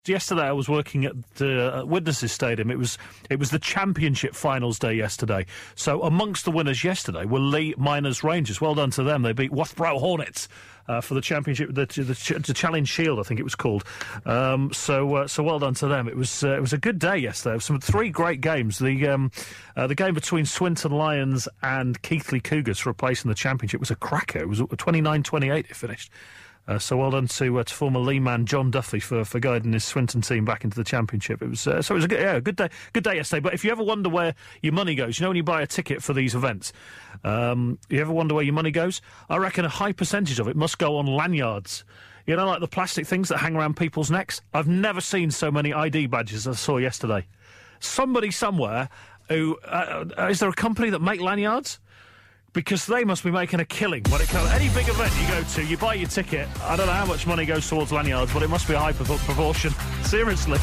Yesterday I was working at the Witnesses Stadium. It was the championship finals day yesterday. So amongst the winners yesterday were Leigh Miners Rangers. Well done to them. They beat Westborough Hornets for the championship, the Challenge Shield, I think it was called. So well done to them. It was a good day yesterday. Some 3 great games. The game between Swinton Lions and Keighley Cougars for a place in the championship was a cracker. It was 29-28 it finished. So well done to former Leigh man John Duffy for guiding his Swinton team back into the championship. It was a good day yesterday. But if you ever wonder where your money goes, when you buy a ticket for these events, you ever wonder where your money goes? I reckon a high percentage of it must go on lanyards. Like the plastic things that hang around people's necks. I've never seen so many ID badges as I saw yesterday. Somebody somewhere who is there a company that make lanyards? Because they must be making a killing when it comes. Any big event you go to, you buy your ticket. I don't know how much money goes towards lanyards, but it must be a high proportion. Seriously.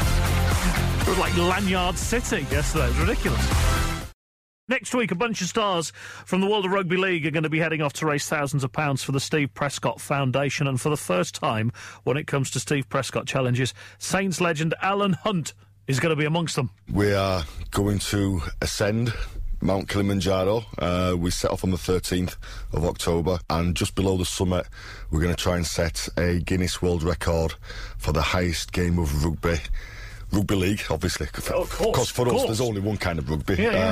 It was like Lanyard City yesterday. It was ridiculous. Next week, a bunch of stars from the world of rugby league are going to be heading off to raise thousands of pounds for the Steve Prescott Foundation. And for the first time, when it comes to Steve Prescott challenges, Saints legend Alan Hunt is going to be amongst them. We are going to ascend Mount Kilimanjaro. We set off on the 13th of October, and just below the summit we're going to try and set a Guinness World Record for the highest game of rugby league, obviously, because for us there's only one kind of rugby.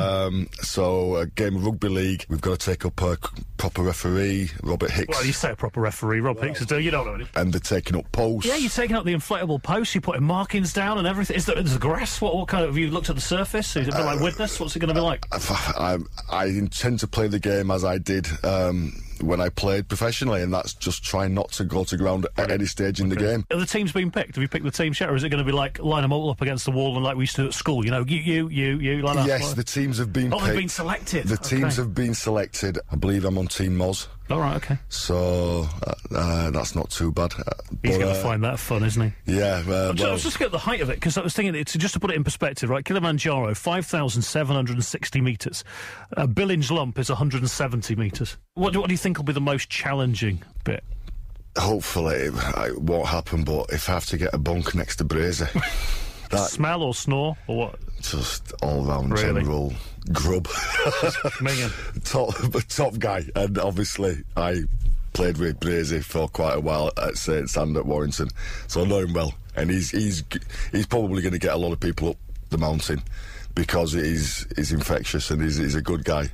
So a game of rugby league, we've got to take up a proper referee, Robert Hicks. Well, you say a proper referee, Rob Hicks, you don't know anything. And they're taking up posts. Yeah, you're taking up the inflatable posts, you're putting markings down and everything. Is there grass? What kind of, have you looked at the surface? Is it a bit like Witness? What's it going to be like? I intend to play the game as I did when I played professionally, and that's just trying not to go to ground at any stage in the game. Have the teams been picked? Have you picked the team yet, or is it going to be like line them all up against the wall and like we used to do at school? You, like that? Yes, the teams have been picked. They've been selected. The teams have been selected. I believe I'm on Team Moz. All right, okay. So that's not too bad. He's going to find that fun, isn't he? Yeah. I was just looking at the height of it, because I was thinking, just to put it in perspective, right? Kilimanjaro, 5,760 metres. Billings Lump is 170 metres. What do you think will be the most challenging bit? Hopefully it won't happen, but if I have to get a bunk next to Brazy... Smell or snore, or what? Just all-round general grub. top guy. And obviously I played with Brazy for quite a while at Saints and at Warrington, so I know him well. And he's probably going to get a lot of people up the mountain, because he's infectious and he's a good guy.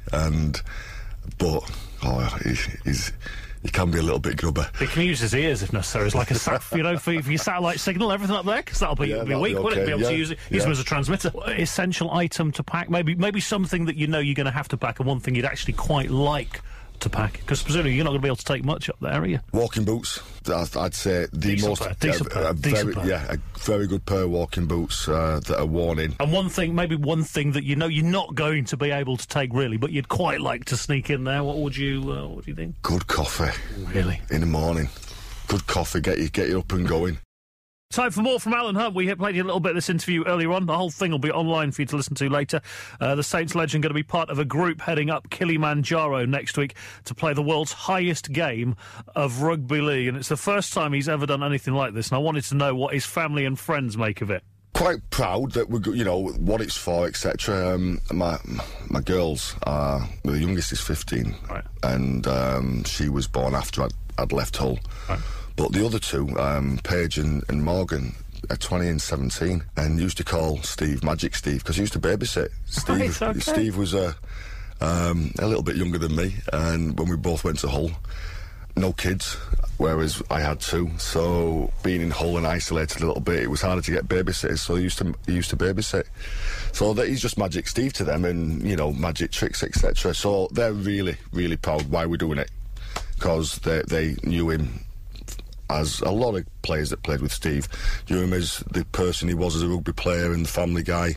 He can be a little bit grubber. He can use his ears if necessary. It's like a for your satellite signal, everything up there, because that'll be weak, wouldn't it? Be able to use them as a transmitter. Essential item to pack, maybe something that you're going to have to pack, and one thing you'd actually quite like to pack, because presumably you're not going to be able to take much up there, are you? Walking boots. I'd say the decent pair. A very good pair of walking boots that are worn in. And one thing that you're not going to be able to take really, but you'd quite like to sneak in there. What do you think? Good coffee. Really? In the morning. Good coffee, get you up and going. Time for more from Alan Hunt. We played you a little bit of this interview earlier on. The whole thing will be online for you to listen to later. The Saints legend going to be part of a group heading up Kilimanjaro next week to play the world's highest game of rugby league. And it's the first time he's ever done anything like this. And I wanted to know what his family and friends make of it. Quite proud that what it's for, etc. My girls are, the youngest is 15, right, and she was born after I'd left Hull. Right. But the other two, Paige and Morgan, are 20 and 17, and used to call Steve Magic Steve, because he used to babysit. Steve was a little bit younger than me, and when we both went to Hull, no kids, whereas I had two. So being in Hull and isolated a little bit, it was harder to get babysitters. So he used to babysit. So that he's just Magic Steve to them, and magic tricks, etc. So they're really, really proud why we're doing it, because they knew him. As a lot of players that played with Steve, knew him as the person he was as a rugby player and the family guy.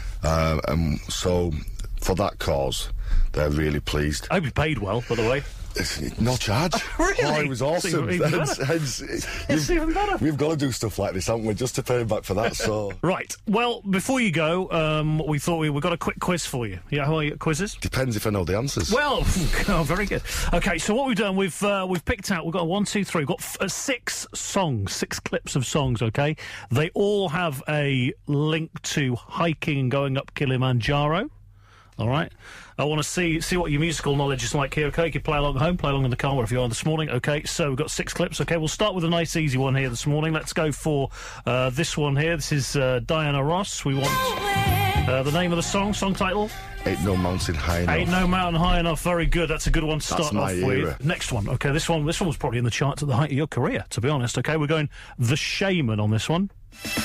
And so, for that cause, they're really pleased. I hope he paid well, by the way. No charge. Really? Oh, it was awesome. Even better. It's even better. We've got to do stuff like this, haven't we, just to pay him back for that, so... Right. Well, before you go, we thought we've got a quick quiz for you. Yeah, how are you at quizzes? Depends if I know the answers. Well, oh, very good. Okay, so what we've done, we've picked out, we've got 1, 2, 3, we've got 6 songs, 6 clips of songs, okay? They all have a link to hiking and going up Kilimanjaro. All right. I want to see what your musical knowledge is like here, okay? You can play along at home, play along in the car, wherever you are this morning, okay? So we've got 6 clips, okay? We'll start with a nice, easy one here this morning. Let's go for this one here. This is Diana Ross. We want the name of the song title? Ain't No Mountain High Enough. Ain't No Mountain High Enough. Very good. That's a good one to start off era. with. Next one, okay? This one was probably in the charts at the height of your career, to be honest, okay? We're going The Shaman on this one.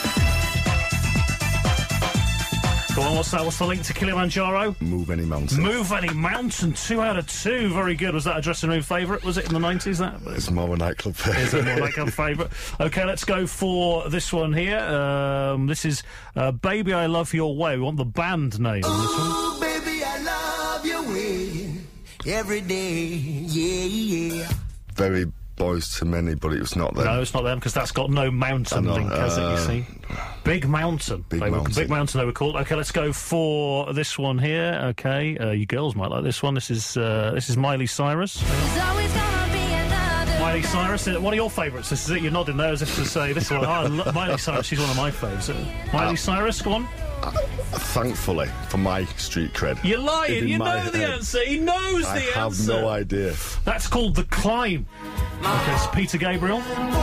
Go on, what's that? What's the link to Kilimanjaro? Move Any Mountain. Move Any Mountain, 2 out of 2. Very good. Was that a dressing room favourite? Was it in the 90s, that? It's more a nightclub favourite. Is it more like a favourite? OK, let's go for this one here. This is Baby I Love Your Way. We want the band name on this one. Oh, baby, I love your way every day, yeah. Very Boys to Many, but it was not them. No, it's not them, because that's got no mountain link, has it, you see? Big Mountain. Big Mountain, they were called. OK, let's go for this one here. OK, you girls might like this one. This is Miley Cyrus. Miley Cyrus, one of your favourites. This is it, you're nodding there as if to say, this one, Miley Cyrus, she's one of my favourites. Miley Cyrus, go on. Thankfully, for my street cred. You're lying, you know the answer. He knows the answer. I have no idea. That's called The Climb. OK, it's Peter Gabriel.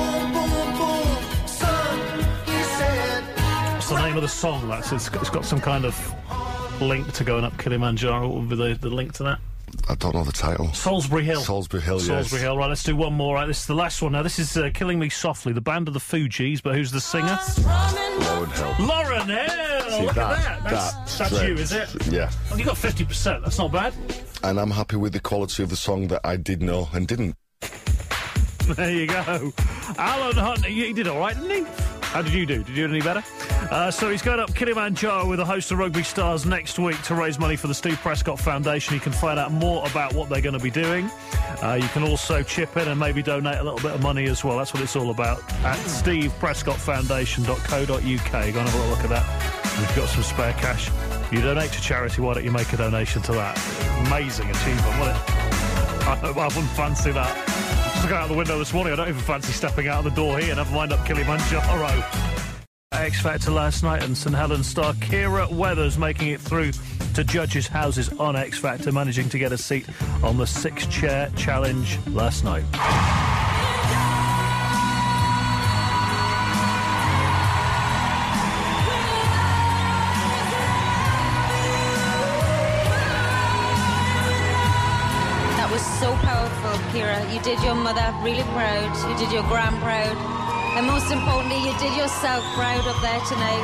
What's the name of the song? It's got some kind of link to going up Kilimanjaro. What would be the link to that? I don't know the title. Salisbury Hill. Salisbury Hill, yes. Salisbury Hill. Right, let's do one more. Right, this is the last one now. This is Killing Me Softly, the band of the Fugees, but who's the singer? Lauryn Hill. Lauryn Hill! See, look at that. That's you, is it? Yeah. Well, you got 50%. That's not bad. And I'm happy with the quality of the song that I did know and didn't. There you go. Alan Hunt, he did all right, didn't he? How did you do? Did you do any better? So he's going up Kilimanjaro with a host of rugby stars next week to raise money for the Steve Prescott Foundation. You can find out more about what they're going to be doing. You can also chip in and maybe donate a little bit of money as well. That's what it's all about at steveprescottfoundation.co.uk. Go and have a little look at that. And if you've got some spare cash, you donate to charity, why don't you make a donation to that? Amazing achievement, wasn't it? I wouldn't fancy that. Just looking out the window this morning, I don't even fancy stepping out of the door here, never mind up Kilimanjaro. X Factor last night, and St Helens star Kira Weathers making it through to judges' houses on X Factor, managing to get a seat on the 6-chair challenge last night. So powerful, Kira. You did your mother really proud. You did your gran proud. And most importantly, you did yourself proud up there tonight.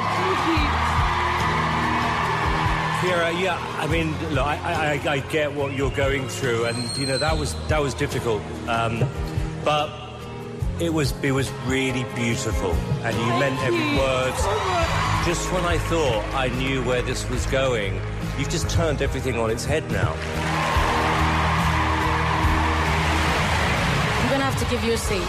Kira, yeah, I mean, look, I get what you're going through, and, you know, that was difficult. But it was really beautiful, and you meant every word. Just when I thought I knew where this was going, you've just turned everything on its head now. I'm going to have to give you a seat.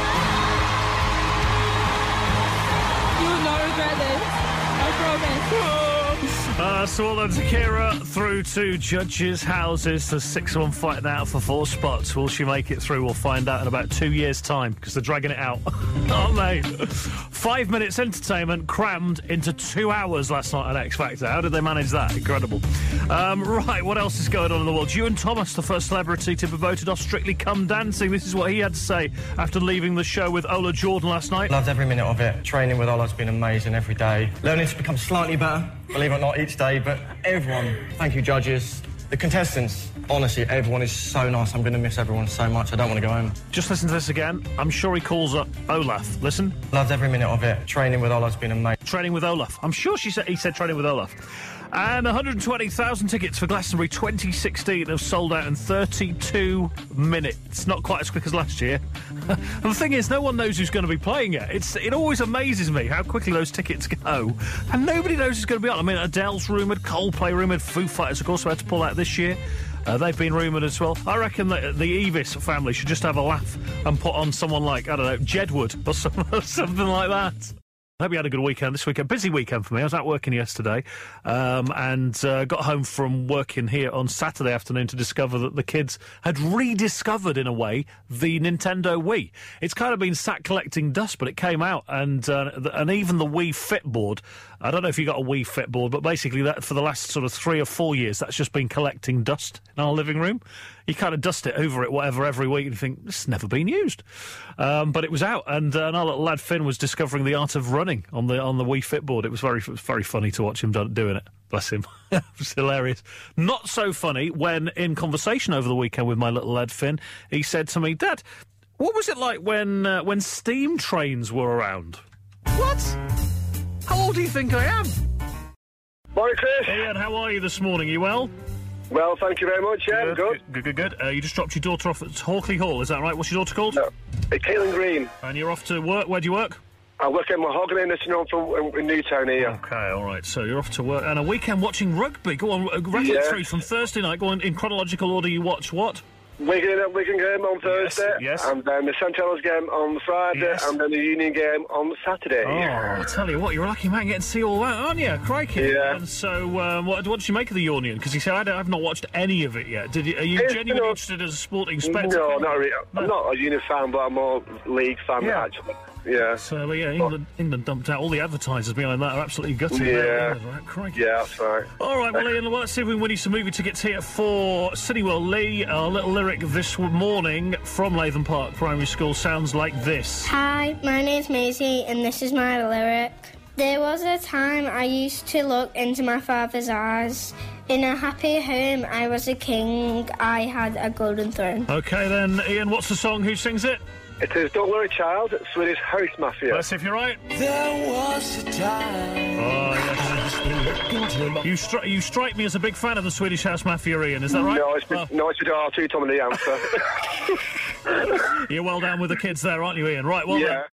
You will not regret this. I promise. So well done to Kira, through to judges' houses. There's 6 of them fighting out for 4 spots. Will she make it through? We'll find out in about 2 years' time, because they're dragging it out, aren't they? 5 minutes entertainment crammed into 2 hours last night on X Factor. How did they manage that? Incredible. Right, what else is going on in the world? Ewan Thomas, the first celebrity to be voted off Strictly Come Dancing. This is what he had to say after leaving the show with Ola Jordan last night. Loved every minute of it. Training with Ola's been amazing every day. Learning to become slightly better, believe it or not, each day. But everyone, thank you, judges. The contestants, honestly, everyone is so nice. I'm going to miss everyone so much. I don't want to go home. Just listen to this again. I'm sure he calls up Olaf. Listen. Loved every minute of it. Training with Ola's been amazing. Training with Olaf. I'm sure he said training with Olaf. And 120,000 tickets for Glastonbury 2016 have sold out in 32 minutes. Not quite as quick as last year. And the thing is, no one knows who's going to be playing it. It always amazes me how quickly those tickets go. And nobody knows who's going to be on. I mean, Adele's rumoured, Coldplay rumoured, Foo Fighters, of course, we had to pull out this year. They've been rumoured as well. I reckon that the Evis family should just have a laugh and put on someone like, I don't know, Jedward or something like that. I hope you had a good weekend this weekend. Busy weekend for me. I was out working yesterday and got home from working here on Saturday afternoon to discover that the kids had rediscovered, in a way, the Nintendo Wii. It's kind of been sat collecting dust, but it came out, and even the Wii Fit board. I don't know if you got a Wii Fit board, but basically that for the last sort of 3 or 4 years, that's just been collecting dust in our living room. You kind of dust it over it, whatever, every week, and you think, this has never been used. But it was out, and our little lad Finn was discovering the art of running on the Wii Fit board. It was very funny to watch him doing it. Bless him. It was hilarious. Not so funny when, in conversation over the weekend with my little lad Finn, he said to me, Dad, what was it like when steam trains were around? What? How old do you think I am? Morning, Chris. Ian, how are you this morning? You well? Well, thank you very much, yeah, good. Good. You just dropped your daughter off at Hawkley Hall, is that right? What's your daughter called? No, Caitlin Green. And you're off to work. Where do you work? I work in Mahogany Nursing Home in Newtown here. Okay, all right. So you're off to work. And a weekend watching rugby. Go on, rattle it through from Thursday night. Go on, in chronological order, you watch what? Wigan game on Thursday, yes. And then the St Helens game on Friday, yes. And then the Union game on Saturday. Oh, I tell you what, you're a lucky man getting to see all that, aren't you? Crikey. Yeah. And so, what did you make of the Union? Because he said, I've not watched any of it yet. Are you genuinely interested as a sporting spectacle? No, not really. No. I'm not a Union fan, but I'm more league fan, actually. Yeah. So, England dumped out. All the advertisers behind that are absolutely gutted. Yeah. Right, crikey. Yeah, that's right. All right, well, Ian, let's see if we can win you some movie tickets here for Cineworld. Lee, our little lyric this morning from Latham Park Primary School sounds like this. Hi, my name's Maisie, and this is my lyric. There was a time I used to look into my father's eyes. In a happy home, I was a king. I had a golden throne. OK, then, Ian, what's the song? Who sings it? It is Don't Worry Child, Swedish House Mafia. Let's see if you're right. There was a time. Oh, yes. You strike me as a big fan of the Swedish House Mafia, Ian, is that right? No, it's with R2, Tom and the answer. You're well down with the kids there, aren't you, Ian? Right, well, yeah.